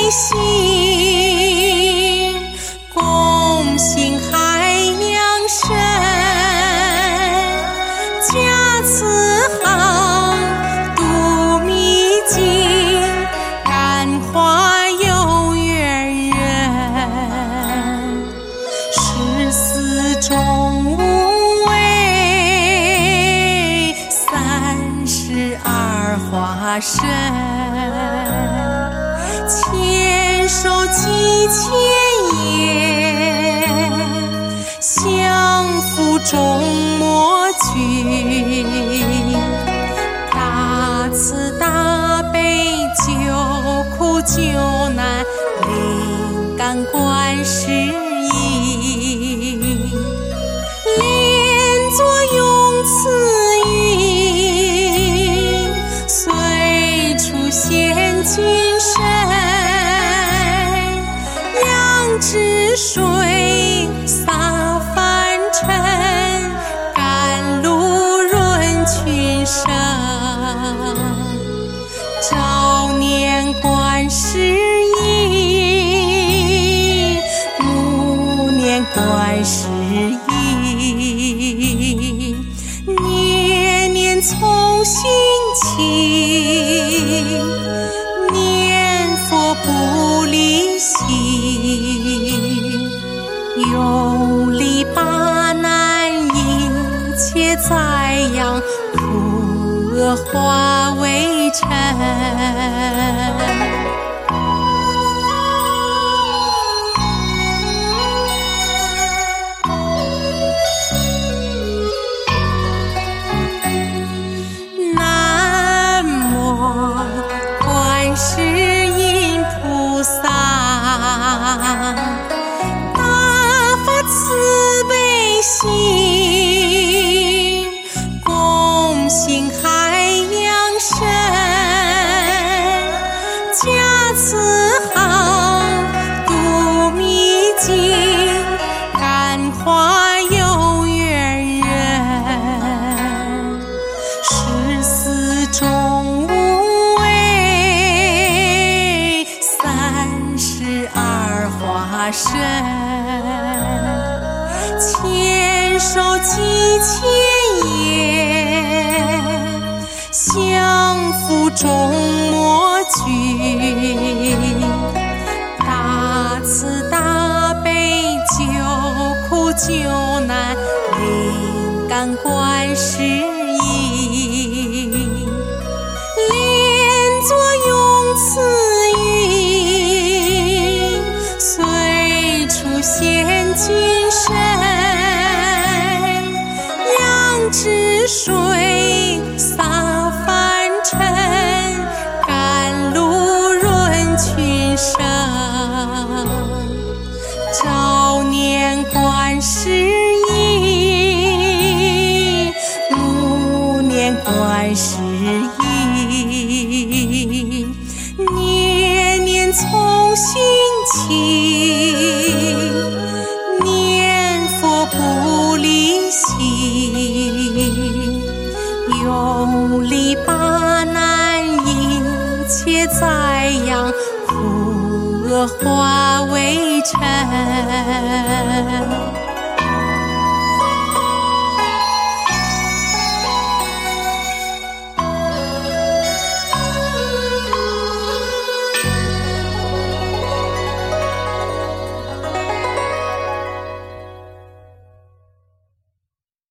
心，共行海洋深。家慈航，度秘境，感化有缘人。十四种无畏，32化身。千手几千眼，降伏众魔君。大慈大悲救苦救难，灵感观世音。连坐用慈云，随处现金身。治水洒凡尘，甘露润群生。朝念观世音，暮念观世音。年年从心起，念佛不离心。用力把难一切灾殃，苦恶化为尘。南无观世音菩萨，慈悲心，共行海洋深。家慈航，度秘境，感化有缘人。14种无畏，32化身。千手几千眼，降伏众魔君。大慈大悲救苦救难，灵感观世音。连坐用慈云，随处现金身。治水洒凡尘，甘露润群生。朝念观世音，暮念观世音。年年从心起，念佛不离心。用力把难一切灾殃，苦恶化为尘。